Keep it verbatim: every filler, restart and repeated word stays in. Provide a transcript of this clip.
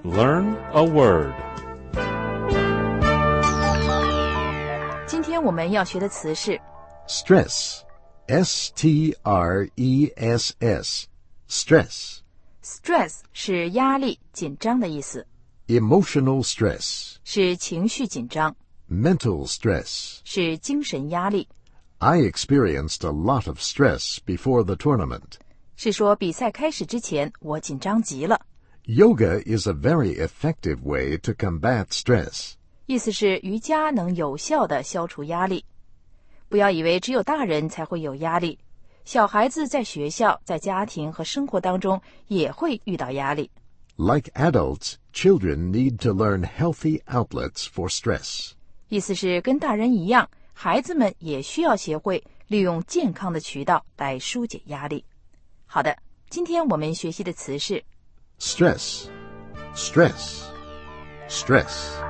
Learn a word. 今天我们要学的词是 Stress. S T R E S S. Stress. stress 是压力、紧张的意思， Emotional stress. 是情绪紧张， Mental stress. 是精神压力， I experienced a lot of stress before the tournament. 是说比赛开始之前我紧张极了。 Yoga is a very effective way to combat stress. 意思是瑜伽能有效地消除压力。不要以为只有大人才会有压力，小孩子在学校、在家庭和生活当中也会遇到压力。 Like adults, children need to learn healthy outlets for stress. 意思是跟大人一样，孩子们也需要学会利用健康的渠道来疏解压力。好的，今天我们学习的词是 Stress. Stress. Stress.